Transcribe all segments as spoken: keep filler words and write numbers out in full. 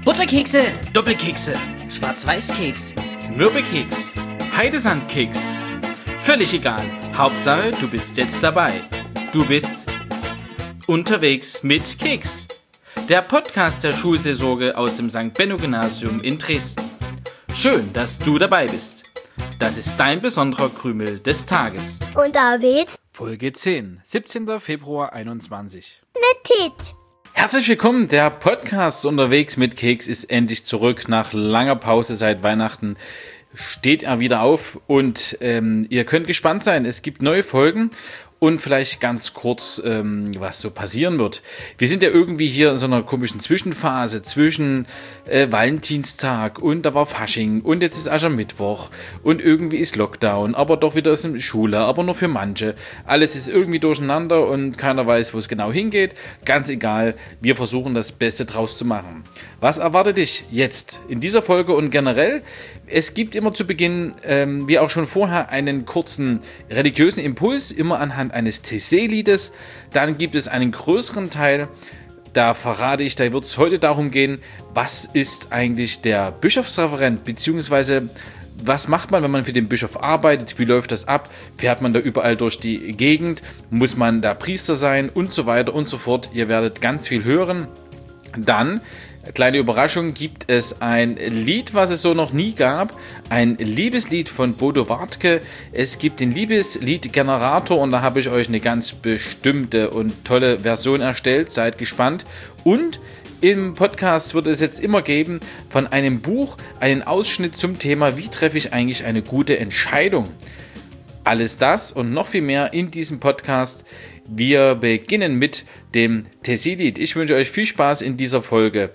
Butterkekse, Doppelkekse, Schwarz-Weiß-Keks, Mürbekeks, Heidesandkeks. Völlig egal. Hauptsache, du bist jetzt dabei. Du bist unterwegs mit Keks. Der Podcast der Schulseelsorge aus dem Sankt Benno Gymnasium in Dresden. Schön, dass du dabei bist. Das ist dein besonderer Krümel des Tages. Und David? Folge zehn, siebzehnter Februar einundzwanzig. Mit Tit. Herzlich willkommen, der Podcast Unterwegs mit Keks ist endlich zurück. Nach langer Pause seit Weihnachten steht er wieder auf und ähm, ihr könnt gespannt sein, es gibt neue Folgen. Und vielleicht ganz kurz, ähm, was so passieren wird. Wir sind ja irgendwie hier in so einer komischen Zwischenphase zwischen äh, Valentinstag und da war Fasching und jetzt ist Aschermittwoch und irgendwie ist Lockdown, aber doch wieder ist eine Schule, aber nur für manche. Alles ist irgendwie durcheinander und keiner weiß, wo es genau hingeht. Ganz egal, wir versuchen das Beste draus zu machen. Was erwartet dich jetzt in dieser Folge und generell? Es gibt immer zu Beginn, ähm, wie auch schon vorher, einen kurzen religiösen Impuls, immer anhand eines T C-Liedes. Dann gibt es einen größeren Teil, da verrate ich, da wird es heute darum gehen, was ist eigentlich der Bischofsreferent, beziehungsweise was macht man, wenn man für den Bischof arbeitet, wie läuft das ab, fährt man da überall durch die Gegend, muss man da Priester sein und so weiter und so fort. Ihr werdet ganz viel hören. Dann kleine Überraschung, gibt es ein Lied, was es so noch nie gab. Ein Liebeslied von Bodo Wartke. Es gibt den Liebeslied-Generator und da habe ich euch eine ganz bestimmte und tolle Version erstellt. Seid gespannt. Und im Podcast wird es jetzt immer geben von einem Buch einen Ausschnitt zum Thema, wie treffe ich eigentlich eine gute Entscheidung. Alles das und noch viel mehr in diesem Podcast. Wir beginnen mit dem Tessie-Lied. Ich wünsche euch viel Spaß in dieser Folge.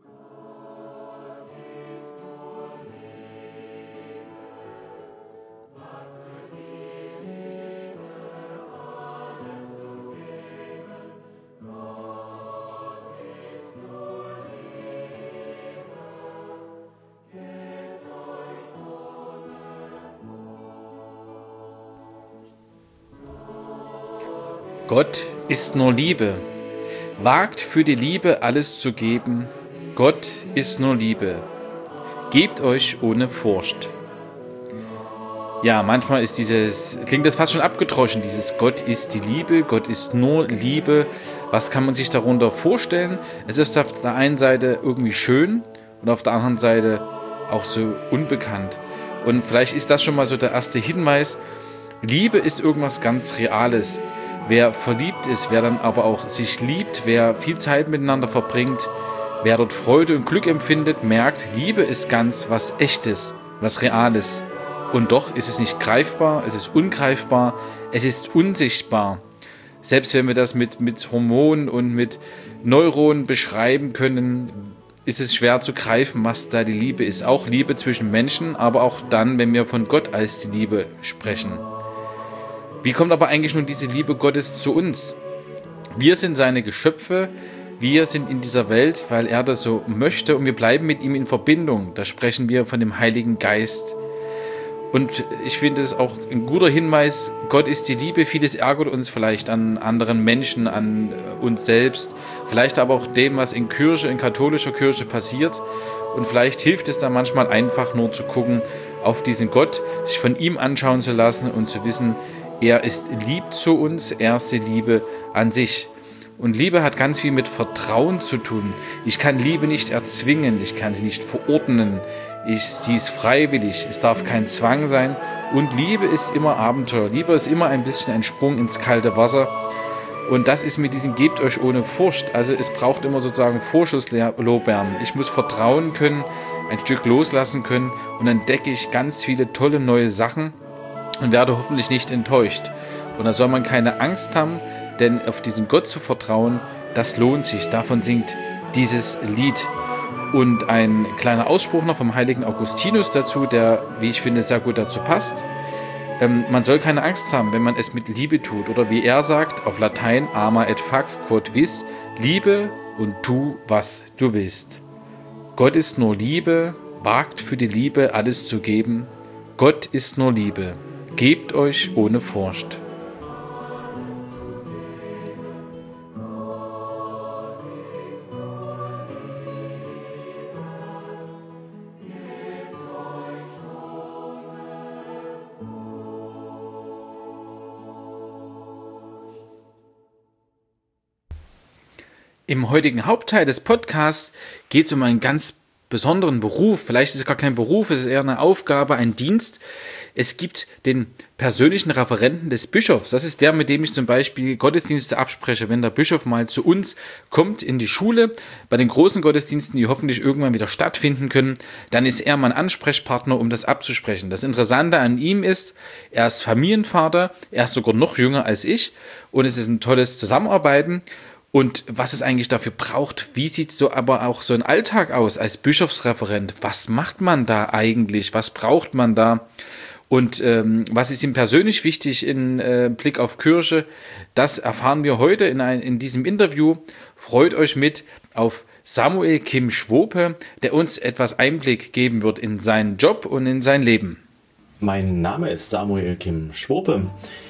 Gott ist nur Liebe. Wagt für die Liebe alles zu geben. Gott ist nur Liebe. Gebt euch ohne Furcht. Ja, manchmal ist dieses, klingt das fast schon abgedroschen, dieses Gott ist die Liebe, Gott ist nur Liebe. Was kann man sich darunter vorstellen? Es ist auf der einen Seite irgendwie schön und auf der anderen Seite auch so unbekannt. Und vielleicht ist das schon mal so der erste Hinweis. Liebe ist irgendwas ganz Reales. Wer verliebt ist, wer dann aber auch sich liebt, wer viel Zeit miteinander verbringt, wer dort Freude und Glück empfindet, merkt, Liebe ist ganz was Echtes, was Reales. Und doch ist es nicht greifbar, es ist ungreifbar, es ist unsichtbar. Selbst wenn wir das mit, mit Hormonen und mit Neuronen beschreiben können, ist es schwer zu greifen, was da die Liebe ist. Auch Liebe zwischen Menschen, aber auch dann, wenn wir von Gott als die Liebe sprechen. Wie kommt aber eigentlich nun diese Liebe Gottes zu uns? Wir sind seine Geschöpfe, wir sind in dieser Welt, weil er das so möchte und wir bleiben mit ihm in Verbindung. Da sprechen wir von dem Heiligen Geist. Und ich finde es auch ein guter Hinweis, Gott ist die Liebe. Vieles ärgert uns vielleicht an anderen Menschen, an uns selbst, vielleicht aber auch dem, was in Kirche, in katholischer Kirche passiert. Und vielleicht hilft es da manchmal einfach nur zu gucken auf diesen Gott, sich von ihm anschauen zu lassen und zu wissen, er ist lieb zu uns, er ist die Liebe an sich. Und Liebe hat ganz viel mit Vertrauen zu tun. Ich kann Liebe nicht erzwingen, ich kann sie nicht verordnen. Ich, sie ist freiwillig, es darf kein Zwang sein. Und Liebe ist immer Abenteuer. Liebe ist immer ein bisschen ein Sprung ins kalte Wasser. Und das ist mit diesem Gebt euch ohne Furcht. Also es braucht immer sozusagen Vorschusslorbeeren. Ich muss vertrauen können, ein Stück loslassen können und dann entdecke ich ganz viele tolle neue Sachen und werde hoffentlich nicht enttäuscht. Und da soll man keine Angst haben, denn auf diesen Gott zu vertrauen, das lohnt sich. Davon singt dieses Lied. Und ein kleiner Ausspruch noch vom heiligen Augustinus dazu, der, wie ich finde, sehr gut dazu passt. Ähm, man soll keine Angst haben, wenn man es mit Liebe tut. Oder wie er sagt, auf Latein, ama et fac quod vis, Liebe und tu, was du willst. Gott ist nur Liebe, wagt für die Liebe alles zu geben. Gott ist nur Liebe. Gebt euch ohne Furcht. Im heutigen Hauptteil des Podcasts geht es um einen ganz besonderen Beruf. Vielleicht ist es gar kein Beruf, es ist eher eine Aufgabe, ein Dienst. Es gibt den persönlichen Referenten des Bischofs. Das ist der, mit dem ich zum Beispiel Gottesdienste abspreche. Wenn der Bischof mal zu uns kommt in die Schule, bei den großen Gottesdiensten, die hoffentlich irgendwann wieder stattfinden können, dann ist er mein Ansprechpartner, um das abzusprechen. Das Interessante an ihm ist, er ist Familienvater, er ist sogar noch jünger als ich und es ist ein tolles Zusammenarbeiten. Und was es eigentlich dafür braucht, wie sieht so aber auch so ein Alltag aus als Bischofsreferent? Was macht man da eigentlich? Was braucht man da? Und ähm, was ist ihm persönlich wichtig im äh, Blick auf Kirche? Das erfahren wir heute in, ein, in diesem Interview. Freut euch mit auf Samuel Kim Schwope, der uns etwas Einblick geben wird in seinen Job und in sein Leben. Mein Name ist Samuel Kim Schwope.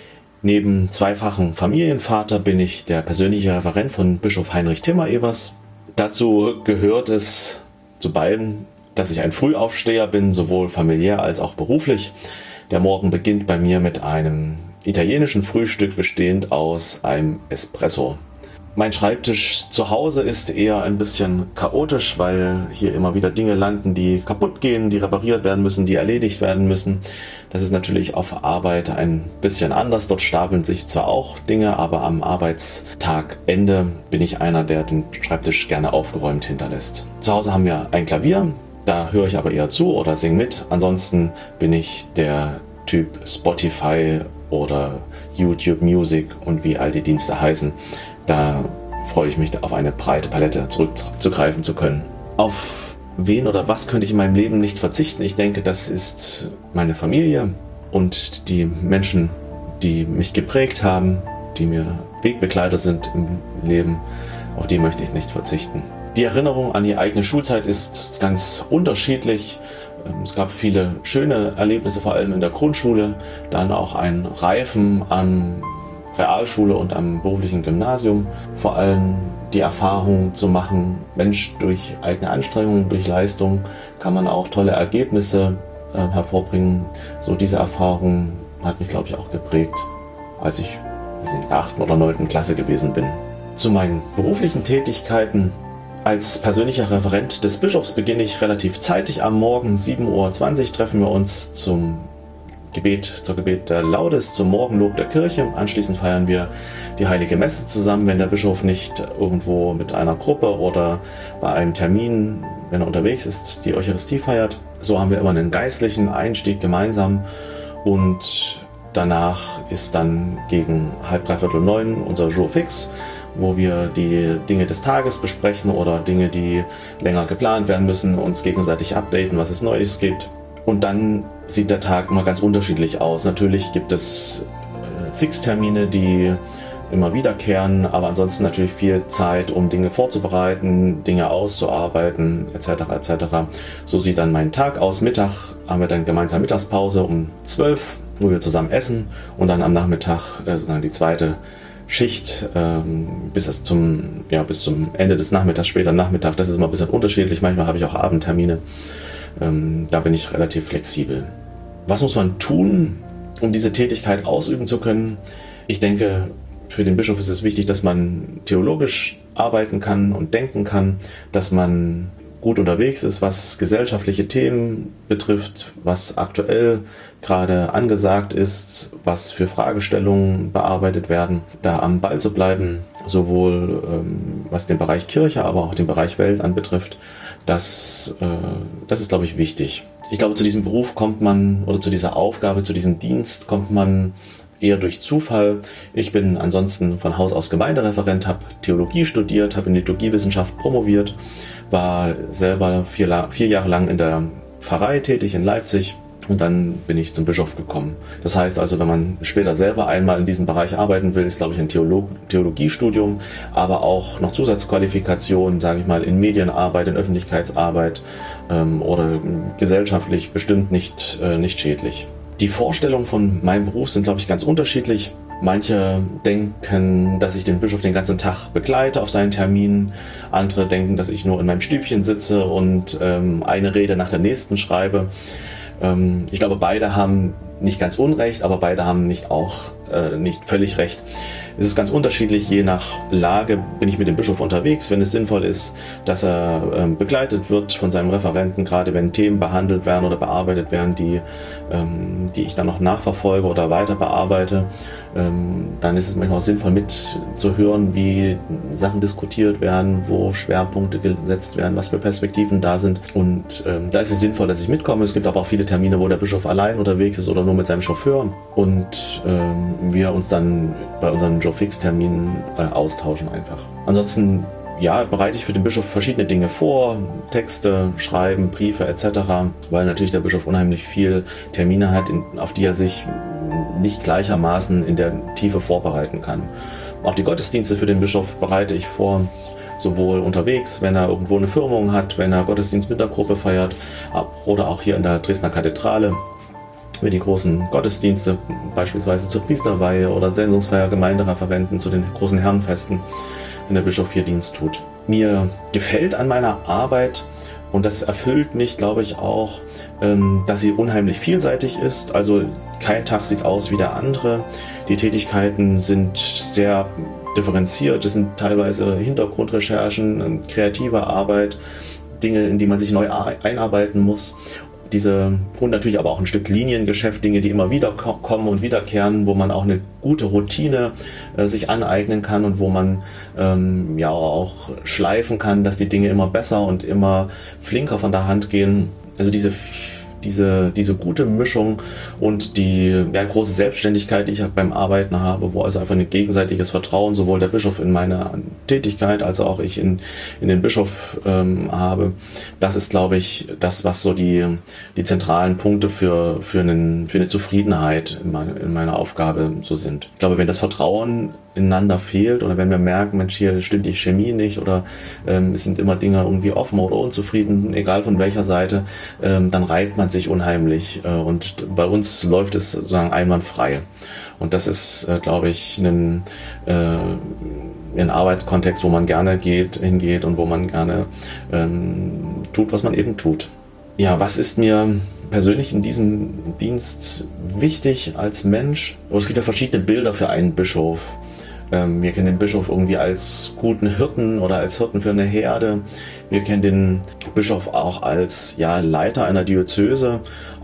Neben zweifachen Familienvater bin ich der persönliche Referent von Bischof Heinrich Timmer-Evers. Dazu gehört es zu beiden, dass ich ein Frühaufsteher bin, sowohl familiär als auch beruflich. Der Morgen beginnt bei mir mit einem italienischen Frühstück bestehend aus einem Espresso. Mein Schreibtisch zu Hause ist eher ein bisschen chaotisch, weil hier immer wieder Dinge landen, die kaputt gehen, die repariert werden müssen, die erledigt werden müssen. Das ist natürlich auf Arbeit ein bisschen anders. Dort stapeln sich zwar auch Dinge, aber am Arbeitstagende bin ich einer, der den Schreibtisch gerne aufgeräumt hinterlässt. Zu Hause haben wir ein Klavier, da höre ich aber eher zu oder singe mit. Ansonsten bin ich der Typ Spotify oder YouTube Music und wie all die Dienste heißen. Da freue ich mich, auf eine breite Palette zurückzugreifen zu können. Auf wen oder was könnte ich in meinem Leben nicht verzichten? Ich denke, das ist meine Familie und die Menschen, die mich geprägt haben, die mir Wegbegleiter sind im Leben. Auf die möchte ich nicht verzichten. Die Erinnerung an die eigene Schulzeit ist ganz unterschiedlich. Es gab viele schöne Erlebnisse, vor allem in der Grundschule, dann auch ein Reifen an Realschule und am beruflichen Gymnasium, vor allem die Erfahrung zu machen, Mensch, durch eigene Anstrengungen, durch Leistung kann man auch tolle Ergebnisse äh, hervorbringen. So diese Erfahrung hat mich, glaube ich, auch geprägt, als ich in der achten oder neunten Klasse gewesen bin. Zu meinen beruflichen Tätigkeiten als persönlicher Referent des Bischofs beginne ich relativ zeitig am Morgen. Um sieben Uhr zwanzig treffen wir uns zum Gebet, zur Gebet der Laudes, zum Morgenlob der Kirche. Anschließend feiern wir die Heilige Messe zusammen, wenn der Bischof nicht irgendwo mit einer Gruppe oder bei einem Termin, wenn er unterwegs ist, die Eucharistie feiert. So haben wir immer einen geistlichen Einstieg gemeinsam und danach ist dann gegen halb, dreiviertel neun unser Jour fix, wo wir die Dinge des Tages besprechen oder Dinge, die länger geplant werden müssen, uns gegenseitig updaten, was es Neues gibt. Und dann sieht der Tag immer ganz unterschiedlich aus. Natürlich gibt es äh, Fixtermine, die immer wiederkehren, aber ansonsten natürlich viel Zeit, um Dinge vorzubereiten, Dinge auszuarbeiten, et cetera et cetera. So sieht dann mein Tag aus. Mittag haben wir dann gemeinsam Mittagspause um zwölf, wo wir zusammen essen und dann am Nachmittag äh, sozusagen die zweite Schicht ähm, bis, es zum, ja, bis zum Ende des Nachmittags, später Nachmittag. Das ist immer ein bisschen unterschiedlich. Manchmal habe ich auch Abendtermine. Ähm, da bin ich relativ flexibel. Was muss man tun, um diese Tätigkeit ausüben zu können? Ich denke, für den Bischof ist es wichtig, dass man theologisch arbeiten kann und denken kann, dass man gut unterwegs ist, was gesellschaftliche Themen betrifft, was aktuell gerade angesagt ist, was für Fragestellungen bearbeitet werden, da am Ball zu bleiben, sowohl ähm, was den Bereich Kirche, aber auch den Bereich Welt anbetrifft. Das, äh, das ist, glaube ich, wichtig. Ich glaube, zu diesem Beruf kommt man, oder zu dieser Aufgabe, zu diesem Dienst kommt man eher durch Zufall. Ich bin ansonsten von Haus aus Gemeindereferent, habe Theologie studiert, habe in Liturgiewissenschaft promoviert, war selber vier, vier Jahre lang in der Pfarrei tätig in Leipzig. Und dann bin ich zum Bischof gekommen. Das heißt also, wenn man später selber einmal in diesem Bereich arbeiten will, ist, glaube ich, ein Theolog- Theologiestudium, aber auch noch Zusatzqualifikationen, sage ich mal, in Medienarbeit, in Öffentlichkeitsarbeit ähm, oder gesellschaftlich bestimmt nicht, äh, nicht schädlich. Die Vorstellungen von meinem Beruf sind, glaube ich, ganz unterschiedlich. Manche denken, dass ich den Bischof den ganzen Tag begleite auf seinen Terminen. Andere denken, dass ich nur in meinem Stübchen sitze und ähm, eine Rede nach der nächsten schreibe. Ich glaube, beide haben nicht ganz unrecht, aber beide haben nicht auch äh, nicht völlig recht. Es ist ganz unterschiedlich, je nach Lage bin ich mit dem Bischof unterwegs, wenn es sinnvoll ist, dass er ähm, begleitet wird von seinem Referenten, gerade wenn Themen behandelt werden oder bearbeitet werden, die, ähm, die ich dann noch nachverfolge oder weiter bearbeite. Ähm, dann ist es manchmal auch sinnvoll mitzuhören, wie Sachen diskutiert werden, wo Schwerpunkte gesetzt werden, was für Perspektiven da sind. Und ähm, da ist es sinnvoll, dass ich mitkomme. Es gibt aber auch viele Termine, wo der Bischof allein unterwegs ist oder nur mit seinem Chauffeur und ähm, wir uns dann bei unseren Joe Fix-Terminen äh, austauschen einfach. Ansonsten ja, bereite ich für den Bischof verschiedene Dinge vor, Texte, Schreiben, Briefe et cetera, weil natürlich der Bischof unheimlich viel Termine hat, in, auf die er sich nicht gleichermaßen in der Tiefe vorbereiten kann. Auch die Gottesdienste für den Bischof bereite ich vor, sowohl unterwegs, wenn er irgendwo eine Firmung hat, wenn er Gottesdienst mit der Gruppe feiert oder auch hier in der Dresdner Kathedrale. Für die großen Gottesdienste, beispielsweise zur Priesterweihe oder Sendungsfeier, Gemeindereferenten zu den großen Herrenfesten, wenn der Bischof hier Dienst tut. Mir gefällt an meiner Arbeit, und das erfüllt mich, glaube ich, auch, dass sie unheimlich vielseitig ist. Also kein Tag sieht aus wie der andere. Die Tätigkeiten sind sehr differenziert. Es sind teilweise Hintergrundrecherchen, kreative Arbeit, Dinge, in die man sich neu einarbeiten muss. Diese, und natürlich aber auch ein Stück Liniengeschäft, Dinge, die immer wieder kommen und wiederkehren, wo man auch eine gute Routine äh, sich aneignen kann und wo man ähm, ja auch schleifen kann, dass die Dinge immer besser und immer flinker von der Hand gehen. Also diese Diese, diese gute Mischung und die ja, große Selbstständigkeit, die ich beim Arbeiten habe, wo also einfach ein gegenseitiges Vertrauen sowohl der Bischof in meine Tätigkeit als auch ich in, in den Bischof ähm, habe, das ist, glaube ich, das, was so die, die zentralen Punkte für, für, einen, für eine Zufriedenheit in, meine, in meiner Aufgabe so sind. Ich glaube, wenn das Vertrauen ineinander fehlt oder wenn wir merken, Mensch, hier stimmt die Chemie nicht oder ähm, es sind immer Dinge irgendwie offen oder unzufrieden, egal von welcher Seite, ähm, dann reibt man sich unheimlich äh, und bei uns läuft es sozusagen einwandfrei. Und das ist, äh, glaube ich, ein, äh, ein Arbeitskontext, wo man gerne geht, hingeht und wo man gerne ähm, tut, was man eben tut. Ja, was ist mir persönlich in diesem Dienst wichtig als Mensch? Es gibt ja verschiedene Bilder für einen Bischof. Wir kennen den Bischof irgendwie als guten Hirten oder als Hirten für eine Herde. Wir kennen den Bischof auch als ja, Leiter einer Diözese.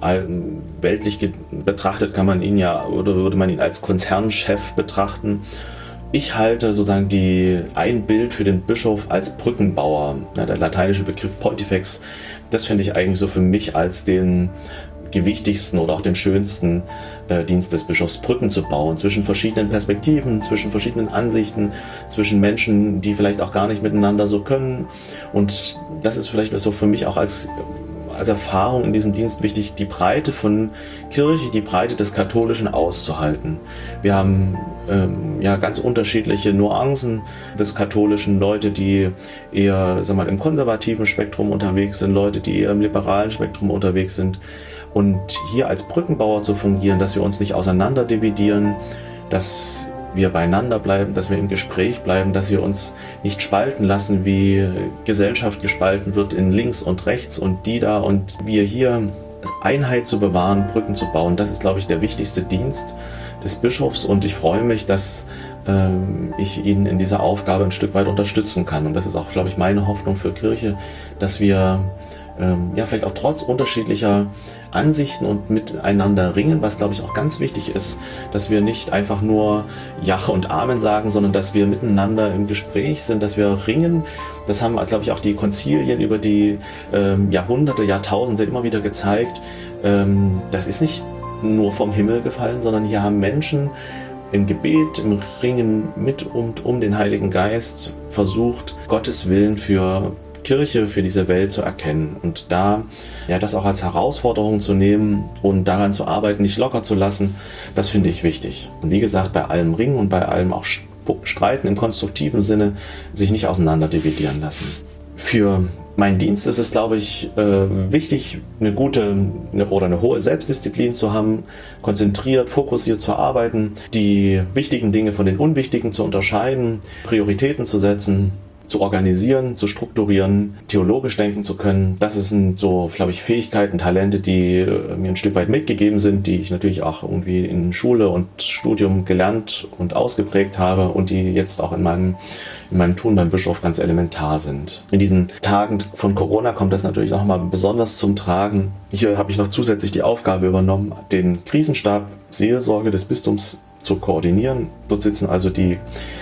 Weltlich betrachtet kann man ihn ja oder würde man ihn als Konzernchef betrachten. Ich halte sozusagen die, ein Bild für den Bischof als Brückenbauer. Ja, der lateinische Begriff Pontifex, das finde ich eigentlich so für mich als den gewichtigsten oder auch den schönsten äh, Dienst des Bischofs, Brücken zu bauen zwischen verschiedenen Perspektiven, zwischen verschiedenen Ansichten, zwischen Menschen, die vielleicht auch gar nicht miteinander so können. Und das ist vielleicht so für mich auch als, als Erfahrung in diesem Dienst wichtig, die Breite von Kirche, die Breite des Katholischen auszuhalten. Wir haben ähm, ja ganz unterschiedliche Nuancen des Katholischen, Leute, die eher sag mal, im konservativen Spektrum unterwegs sind, Leute, die eher im liberalen Spektrum unterwegs sind. Und hier als Brückenbauer zu fungieren, dass wir uns nicht auseinander dividieren, dass wir beieinander bleiben, dass wir im Gespräch bleiben, dass wir uns nicht spalten lassen, wie Gesellschaft gespalten wird in links und rechts und die da und wir hier Einheit zu bewahren, Brücken zu bauen. Das ist, glaube ich, der wichtigste Dienst des Bischofs und ich freue mich, dass ähm, ich ihn in dieser Aufgabe ein Stück weit unterstützen kann. Und das ist auch, glaube ich, meine Hoffnung für Kirche, dass wir ähm, ja vielleicht auch trotz unterschiedlicher Ansichten und miteinander ringen, was glaube ich auch ganz wichtig ist, dass wir nicht einfach nur Ja und Amen sagen, sondern dass wir miteinander im Gespräch sind, dass wir ringen. Das haben, glaube ich, auch die Konzilien über die ähm, Jahrhunderte, Jahrtausende immer wieder gezeigt. Ähm, das ist nicht nur vom Himmel gefallen, sondern hier haben Menschen im Gebet, im Ringen mit und um den Heiligen Geist versucht, Gottes Willen für Kirche, für diese Welt zu erkennen und da ja das auch als Herausforderung zu nehmen und daran zu arbeiten, nicht locker zu lassen, das finde ich wichtig. Und wie gesagt, bei allem Ringen und bei allem auch Streiten im konstruktiven Sinne sich nicht auseinander dividieren lassen. Für meinen Dienst ist es, glaube ich, wichtig, eine gute oder eine hohe Selbstdisziplin zu haben, konzentriert, fokussiert zu arbeiten, die wichtigen Dinge von den unwichtigen zu unterscheiden, Prioritäten zu setzen. zu organisieren, zu strukturieren, theologisch denken zu können. Das sind so, glaube ich, Fähigkeiten, Talente, die mir ein Stück weit mitgegeben sind, die ich natürlich auch irgendwie in Schule und Studium gelernt und ausgeprägt habe und die jetzt auch in meinem, in meinem Tun beim Bischof ganz elementar sind. In diesen Tagen von Corona kommt das natürlich auch mal besonders zum Tragen. Hier habe ich noch zusätzlich die Aufgabe übernommen, den Krisenstab Seelsorge des Bistums zu koordinieren. Dort sitzen also die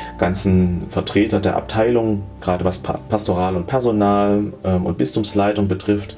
ganzen Vertreter der Abteilung, gerade was Pastoral und Personal ähm, und Bistumsleitung betrifft.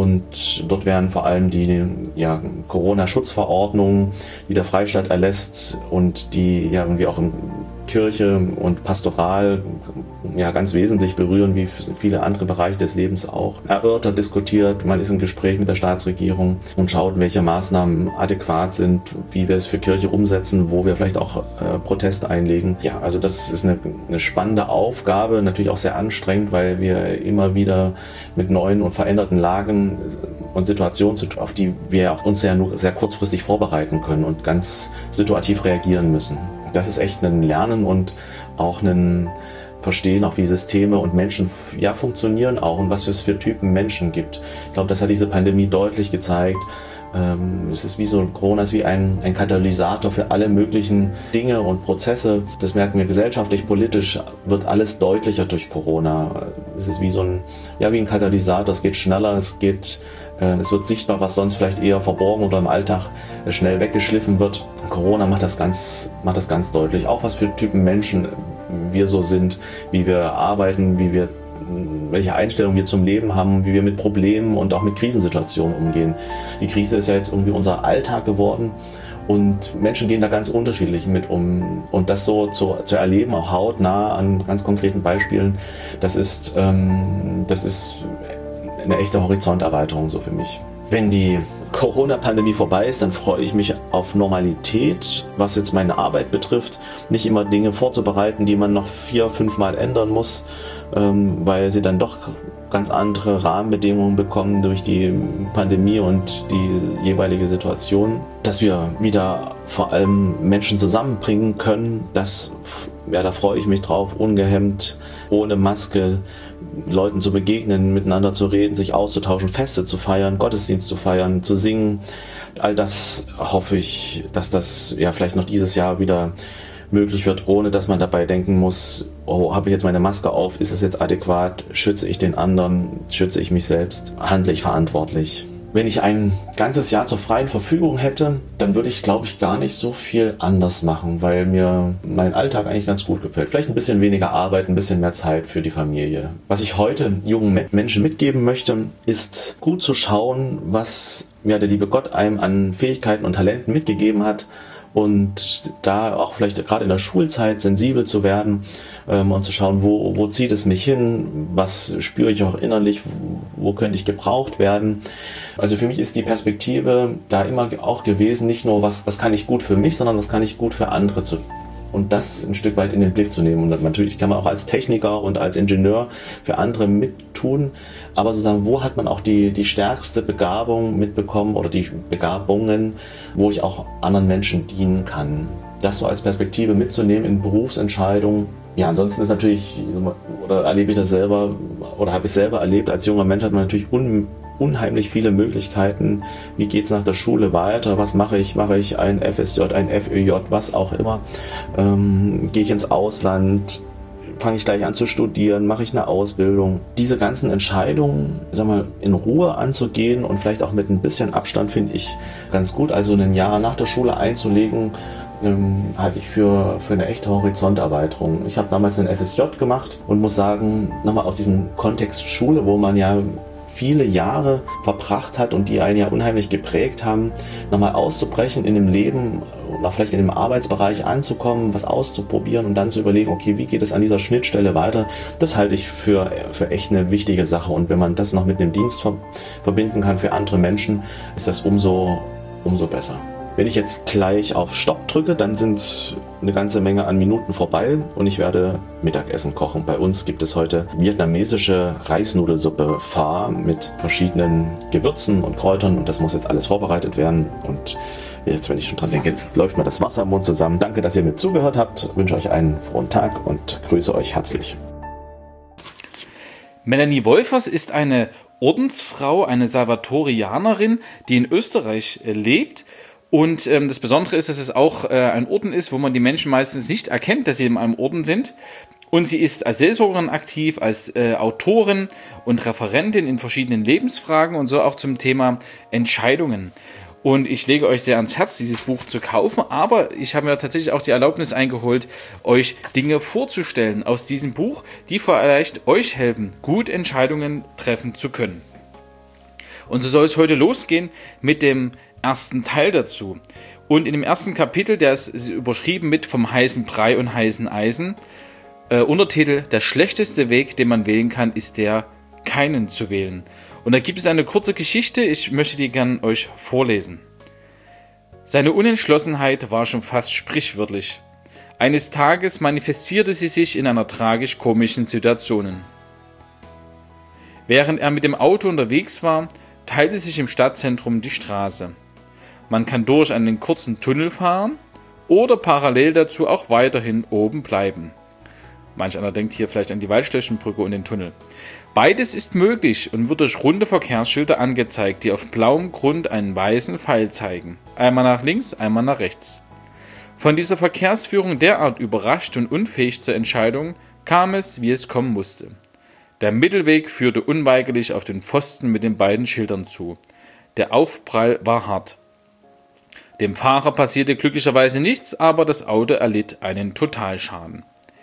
Und dort werden vor allem die ja, Corona-Schutzverordnung, die der Freistaat erlässt und die ja irgendwie auch in Kirche und Pastoral ja ganz wesentlich berühren, wie viele andere Bereiche des Lebens auch, erörtert, diskutiert. Man ist im Gespräch mit der Staatsregierung und schaut, welche Maßnahmen adäquat sind, wie wir es für Kirche umsetzen, wo wir vielleicht auch äh, Protest einlegen. Ja, also das ist eine, eine spannende Aufgabe, natürlich auch sehr anstrengend, weil wir immer wieder mit neuen und veränderten Lagen und Situationen, auf die wir auch uns ja nur sehr kurzfristig vorbereiten können und ganz situativ reagieren müssen. Das ist echt ein Lernen und auch ein Verstehen, auch wie Systeme und Menschen ja, funktionieren auch und was es für Typen Menschen gibt. Ich glaube, das hat diese Pandemie deutlich gezeigt. Ähm, es ist wie so, Corona ist wie ein, ein Katalysator für alle möglichen Dinge und Prozesse. Das merken wir gesellschaftlich, politisch wird alles deutlicher durch Corona. Es ist wie so ein, ja, wie ein Katalysator. Es geht schneller, es geht, äh, es wird sichtbar, was sonst vielleicht eher verborgen oder im Alltag äh, schnell weggeschliffen wird. Corona macht das ganz, macht das ganz deutlich. Auch was für Typen Menschen wir so sind, wie wir arbeiten, wie wir welche Einstellung wir zum Leben haben, wie wir mit Problemen und auch mit Krisensituationen umgehen. Die Krise ist ja jetzt irgendwie unser Alltag geworden und Menschen gehen da ganz unterschiedlich mit um. Und das so zu, zu erleben, auch hautnah an ganz konkreten Beispielen, das ist, ähm, das ist eine echte Horizonterweiterung so für mich. Wenn die Corona-Pandemie vorbei ist, dann freue ich mich auf Normalität, was jetzt meine Arbeit betrifft. Nicht immer Dinge vorzubereiten, die man noch vier, fünf Mal ändern muss, ähm, weil sie dann doch ganz andere Rahmenbedingungen bekommen durch die Pandemie und die jeweilige Situation. Dass wir wieder vor allem Menschen zusammenbringen können, das, ja, da freue ich mich drauf, ungehemmt, ohne Maske, Leuten zu begegnen, miteinander zu reden, sich auszutauschen, Feste zu feiern, Gottesdienst zu feiern, zu singen. All das hoffe ich, dass das ja vielleicht noch dieses Jahr wieder möglich wird, ohne dass man dabei denken muss, oh, habe ich jetzt meine Maske auf, ist es jetzt adäquat, schütze ich den anderen, schütze ich mich selbst, handle ich verantwortlich. Wenn ich ein ganzes Jahr zur freien Verfügung hätte, dann würde ich, glaube ich, gar nicht so viel anders machen, weil mir mein Alltag eigentlich ganz gut gefällt. Vielleicht ein bisschen weniger Arbeit, ein bisschen mehr Zeit für die Familie. Was ich heute jungen Menschen mitgeben möchte, ist gut zu schauen, was ja, der liebe Gott einem an Fähigkeiten und Talenten mitgegeben hat. Und da auch vielleicht gerade in der Schulzeit sensibel zu werden ähm, und zu schauen, wo, wo zieht es mich hin, was spüre ich auch innerlich, wo, wo könnte ich gebraucht werden. Also für mich ist die Perspektive da immer auch gewesen, nicht nur was, was kann ich gut für mich, sondern was kann ich gut für andere zu und das ein Stück weit in den Blick zu nehmen. Und natürlich kann man auch als Techniker und als Ingenieur für andere mittun, aber sozusagen, wo hat man auch die, die stärkste Begabung mitbekommen oder die Begabungen, wo ich auch anderen Menschen dienen kann. Das so als Perspektive mitzunehmen in Berufsentscheidungen. Ja, ansonsten ist natürlich, oder erlebe ich das selber, oder habe ich selber erlebt, als junger Mensch hat man natürlich un unheimlich viele Möglichkeiten. Wie geht es nach der Schule weiter? Was mache ich? Mache ich ein F S J, ein F Ö J, was auch immer? Ähm, gehe ich ins Ausland? Fange ich gleich an zu studieren? Mache ich eine Ausbildung? Diese ganzen Entscheidungen, sag mal, in Ruhe anzugehen und vielleicht auch mit ein bisschen Abstand finde ich ganz gut. Also ein Jahr nach der Schule einzulegen, ähm, halte ich für, für eine echte Horizonterweiterung. Ich habe damals einen F S J gemacht und muss sagen, nochmal aus diesem Kontext Schule, wo man ja viele Jahre verbracht hat und die einen ja unheimlich geprägt haben, nochmal auszubrechen in dem Leben oder vielleicht in dem Arbeitsbereich anzukommen, was auszuprobieren und dann zu überlegen, okay, wie geht es an dieser Schnittstelle weiter, das halte ich für, für echt eine wichtige Sache. Und wenn man das noch mit einem Dienst ver- verbinden kann für andere Menschen, ist das umso, umso besser. Wenn ich jetzt gleich auf Stopp drücke, dann sind eine ganze Menge an Minuten vorbei und ich werde Mittagessen kochen. Bei uns gibt es heute vietnamesische Reisnudelsuppe Pho mit verschiedenen Gewürzen und Kräutern und das muss jetzt alles vorbereitet werden. Und jetzt, wenn ich schon dran denke, läuft mir das Wasser im Mund zusammen. Danke, dass ihr mir zugehört habt. Ich wünsche euch einen frohen Tag und grüße euch herzlich. Melanie Wolfers ist eine Ordensfrau, eine Salvatorianerin, die in Österreich äh, lebt. Und ähm, das Besondere ist, dass es auch äh, ein Orden ist, wo man die Menschen meistens nicht erkennt, dass sie in einem Orden sind. Und sie ist als Seelsorgerin aktiv, als äh, Autorin und Referentin in verschiedenen Lebensfragen und so auch zum Thema Entscheidungen. Und ich lege euch sehr ans Herz, dieses Buch zu kaufen, aber ich habe mir tatsächlich auch die Erlaubnis eingeholt, euch Dinge vorzustellen aus diesem Buch, die vielleicht euch helfen, gut Entscheidungen treffen zu können. Und so soll es heute losgehen mit dem ersten Teil dazu. Und in dem ersten Kapitel, der ist überschrieben mit vom heißen Brei und heißen Eisen, äh, Untertitel, der schlechteste Weg, den man wählen kann, ist der, keinen zu wählen. Und da gibt es eine kurze Geschichte, ich möchte die gern euch vorlesen. Seine Unentschlossenheit war schon fast sprichwörtlich. Eines Tages manifestierte sie sich in einer tragisch-komischen Situation. Während er mit dem Auto unterwegs war, teilte sich im Stadtzentrum die Straße. Man kann durch einen kurzen Tunnel fahren oder parallel dazu auch weiterhin oben bleiben. Manch einer denkt hier vielleicht an die Waldstechenbrücke und den Tunnel. Beides ist möglich und wird durch runde Verkehrsschilder angezeigt, die auf blauem Grund einen weißen Pfeil zeigen. Einmal nach links, einmal nach rechts. Von dieser Verkehrsführung derart überrascht und unfähig zur Entscheidung, kam es, wie es kommen musste. Der Mittelweg führte unweigerlich auf den Pfosten mit den beiden Schildern zu. Der Aufprall war hart. Dem Fahrer passierte glücklicherweise nichts, aber das Auto erlitt einen Totalschaden.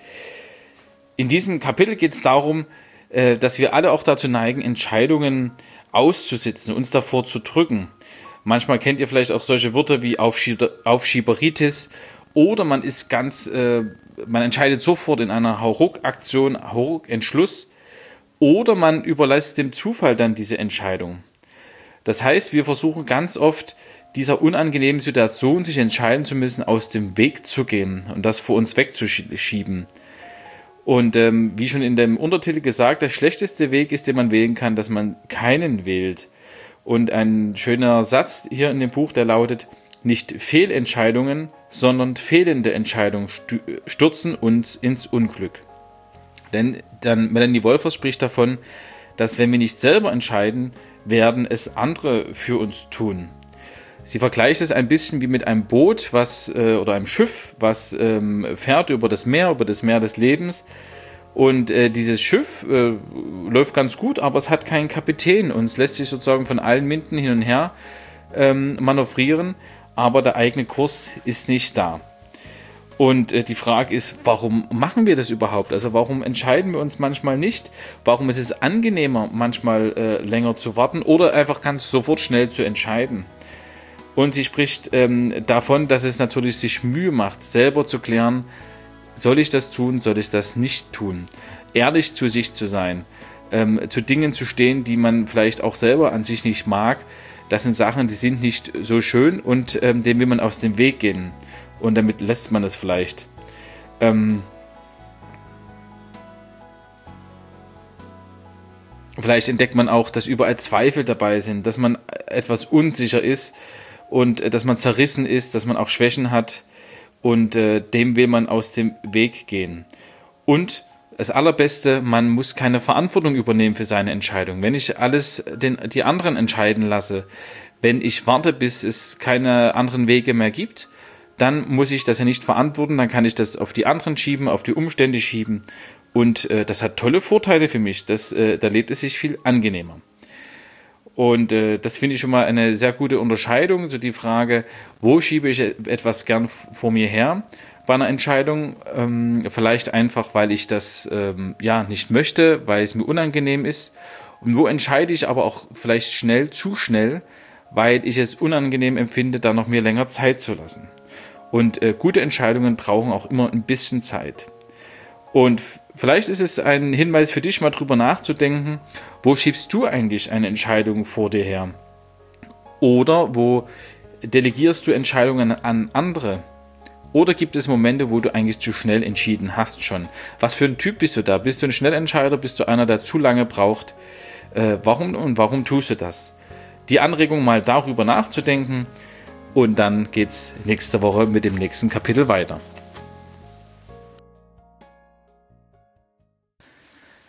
In diesem Kapitel geht es darum, dass wir alle auch dazu neigen, Entscheidungen auszusitzen, uns davor zu drücken. Manchmal kennt ihr vielleicht auch solche Wörter wie Aufschieberitis oder man ist ganz, äh, man entscheidet sofort in einer Hauruck-Aktion, Hauruck-Entschluss oder man überlässt dem Zufall dann diese Entscheidung. Das heißt, wir versuchen ganz oft, dieser unangenehmen Situation, sich entscheiden zu müssen, aus dem Weg zu gehen und das vor uns wegzuschieben. Und ähm, wie schon in dem Untertitel gesagt, der schlechteste Weg ist, den man wählen kann, dass man keinen wählt. Und ein schöner Satz hier in dem Buch, der lautet, nicht Fehlentscheidungen, sondern fehlende Entscheidungen stürzen uns ins Unglück. Denn dann Melanie Wolfers spricht davon, dass wenn wir nicht selber entscheiden, werden es andere für uns tun. Sie vergleicht es ein bisschen wie mit einem Boot was, äh, oder einem Schiff, was ähm, fährt über das Meer, über das Meer des Lebens. Und äh, dieses Schiff äh, läuft ganz gut, aber es hat keinen Kapitän und es lässt sich sozusagen von allen Winden hin und her ähm, manövrieren, aber der eigene Kurs ist nicht da. Und äh, die Frage ist, warum machen wir das überhaupt? Also warum entscheiden wir uns manchmal nicht? Warum ist es angenehmer, manchmal äh, länger zu warten oder einfach ganz sofort schnell zu entscheiden? Und sie spricht ähm, davon, dass es natürlich sich Mühe macht, selber zu klären, soll ich das tun, soll ich das nicht tun? Ehrlich zu sich zu sein, ähm, zu Dingen zu stehen, die man vielleicht auch selber an sich nicht mag. Das sind Sachen, die sind nicht so schön und ähm, denen will man aus dem Weg gehen. Und damit lässt man es vielleicht. Ähm, vielleicht entdeckt man auch, dass überall Zweifel dabei sind, dass man etwas unsicher ist. Und äh, dass man zerrissen ist, dass man auch Schwächen hat und äh, dem will man aus dem Weg gehen. Und das Allerbeste, man muss keine Verantwortung übernehmen für seine Entscheidung. Wenn ich alles den, die anderen entscheiden lasse, wenn ich warte, bis es keine anderen Wege mehr gibt, dann muss ich das ja nicht verantworten, dann kann ich das auf die anderen schieben, auf die Umstände schieben und äh, das hat tolle Vorteile für mich, das, äh, da lebt es sich viel angenehmer. Und äh, das finde ich schon mal eine sehr gute Unterscheidung, so die Frage, wo schiebe ich etwas gern vor mir her bei einer Entscheidung, ähm, vielleicht einfach, weil ich das ähm, ja nicht möchte, weil es mir unangenehm ist und wo entscheide ich aber auch vielleicht schnell, zu schnell, weil ich es unangenehm empfinde, da noch mir länger Zeit zu lassen. Und äh, gute Entscheidungen brauchen auch immer ein bisschen Zeit. Und vielleicht ist es ein Hinweis für dich, mal drüber nachzudenken, wo schiebst du eigentlich eine Entscheidung vor dir her? Oder wo delegierst du Entscheidungen an andere? Oder gibt es Momente, wo du eigentlich zu schnell entschieden hast schon? Was für ein Typ bist du da? Bist du ein Schnellentscheider? Bist du einer, der zu lange braucht? Äh, warum und warum tust du das? Die Anregung, mal darüber nachzudenken. Und dann geht es nächste Woche mit dem nächsten Kapitel weiter.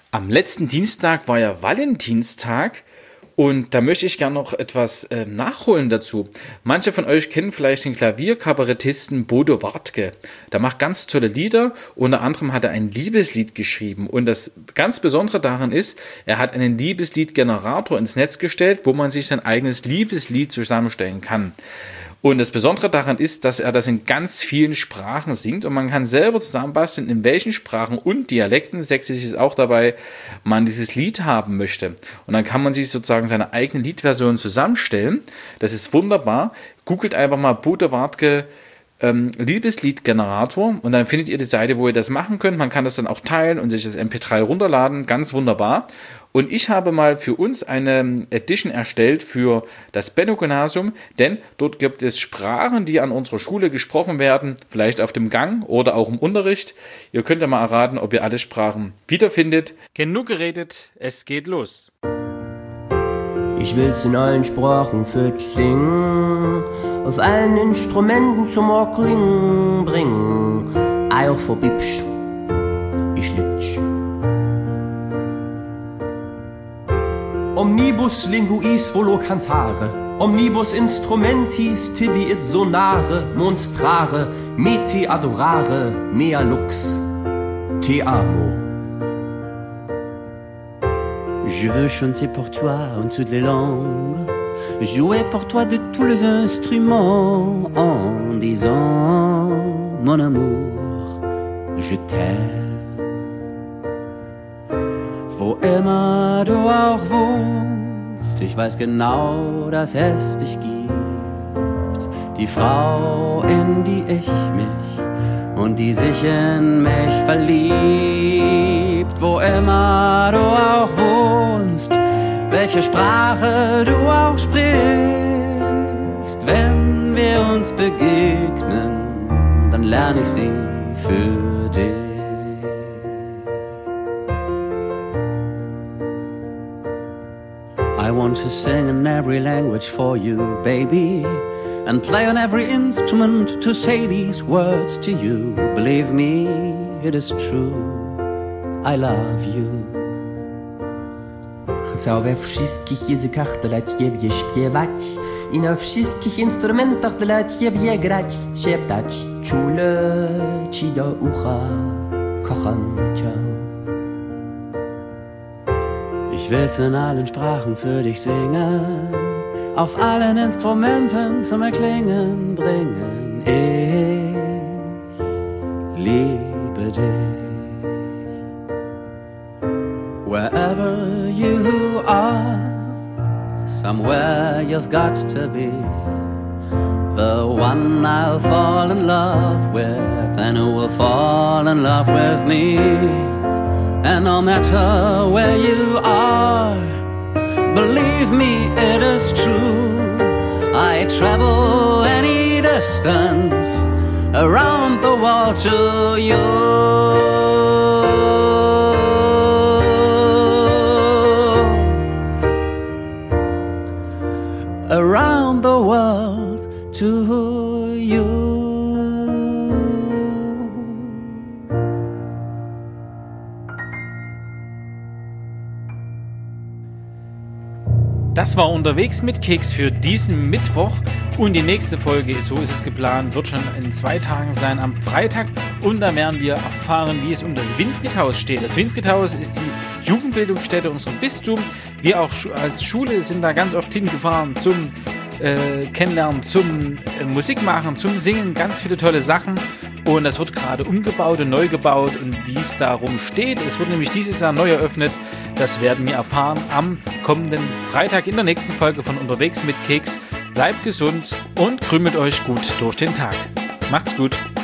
Am letzten Dienstag war ja Valentinstag und da möchte ich gerne noch etwas äh, nachholen dazu. Manche von euch kennen vielleicht den Klavierkabarettisten Bodo Wartke. Der macht ganz tolle Lieder, unter anderem hat er ein Liebeslied geschrieben und das ganz Besondere daran ist, er hat einen Liebesliedgenerator ins Netz gestellt, wo man sich sein eigenes Liebeslied zusammenstellen kann. Und das Besondere daran ist, dass er das in ganz vielen Sprachen singt und man kann selber zusammenbasteln, in welchen Sprachen und Dialekten, Sächsisch ist auch dabei, man dieses Lied haben möchte. Und dann kann man sich sozusagen seine eigene Liedversion zusammenstellen. Das ist wunderbar. Googelt einfach mal Bodo Wartke ähm, Liebesliedgenerator und dann findet ihr die Seite, wo ihr das machen könnt. Man kann das dann auch teilen und sich das M P drei runterladen. Ganz wunderbar. Und ich habe mal für uns eine Edition erstellt für das Benno-Gymnasium, denn dort gibt es Sprachen, die an unserer Schule gesprochen werden, vielleicht auf dem Gang oder auch im Unterricht. Ihr könnt ja mal erraten, ob ihr alle Sprachen wiederfindet. Genug geredet, es geht los. Ich will's in allen Sprachen für dich singen, auf allen Instrumenten zum Erklingen bringen. Eier verbibsch, ich lieb dich. Omnibus linguis volo cantare, omnibus instrumentis tibi it sonare, monstrare, me te adorare, mea lux, te amo. Je veux chanter pour toi en toutes les langues, jouer pour toi de tous les instruments, en disant mon amour, je t'aime. Wo immer du auch wohnst, ich weiß genau, dass es dich gibt. Die Frau, in die ich mich und die sich in mich verliebt. Wo immer du auch wohnst, welche Sprache du auch sprichst. Wenn wir uns begegnen, dann lerne ich sie für dich. I want to sing in every language for you, baby, and play on every instrument to say these words to you. Believe me, it is true, I love you. Chcę we wszystkich językach dla ciebie śpiewać i na wszystkich instrumentach dla ciebie grać, szeptać czule ci do ucha, kocham cię. Ich will's in allen Sprachen für dich singen, auf allen Instrumenten zum Erklingen bringen. Ich liebe dich. Wherever you are, somewhere you've got to be. The one I'll fall in love with, and who will fall in love with me. And no matter where you are, believe me, it is true. I travel any distance around the world to you. Around the world to you. Das war Unterwegs mit Keks für diesen Mittwoch und die nächste Folge, so ist es geplant, wird schon in zwei Tagen sein, am Freitag, und da werden wir erfahren, wie es um das Winfriedhaus steht. Das Winfriedhaus ist die Jugendbildungsstätte unseres Bistums. Wir auch als Schule sind da ganz oft hingefahren zum äh, Kennenlernen, zum äh, Musikmachen, zum Singen, ganz viele tolle Sachen. Und das wird gerade umgebaut und neu gebaut und wie es darum steht. Es wird nämlich dieses Jahr neu eröffnet. Das werden wir erfahren am kommenden Freitag in der nächsten Folge von Unterwegs mit Keks. Bleibt gesund und krümelt euch gut durch den Tag. Macht's gut.